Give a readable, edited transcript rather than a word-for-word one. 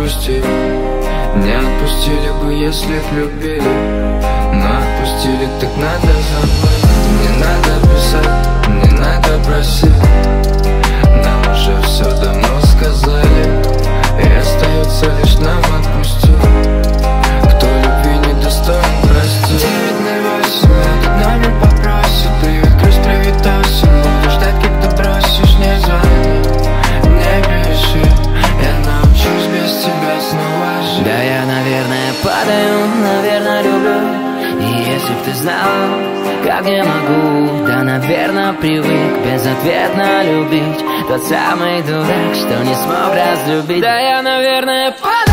отпусти. Не отпустили бы, если б любили, но отпустили, так надо забыть. Не надо писать, не надо просить, нам уже все давно сказали, и остается лишь нам отпустить. Кто любви не достоин, прости. 908, этот номер попросит. Привет, Крис, привет, осень. Буду ждать, когда бросишь, не звони, не пиши. Я научусь без тебя снова жить. Да я, наверное, падаю, наверное, люблю. И если б ты знал, как я могу, да, наверное, привык безответно любить. Тот самый дурак, что не смог разлюбить. Да я, наверное, падаю.